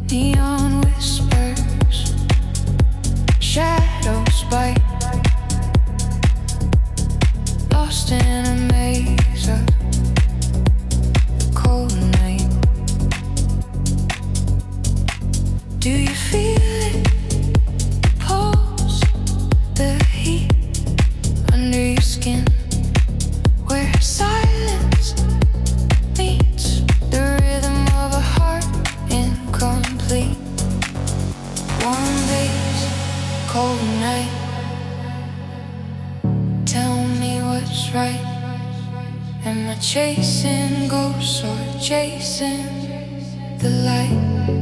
Neon whispers, shadows bite, lost in a maze of the cold night. Do you feel it? The pulse, the heat under your skin, where silence meets the rhythm of a heart incomplete. Warm days, cold night. Tell me what's right. Am I chasing ghosts or chasing the light?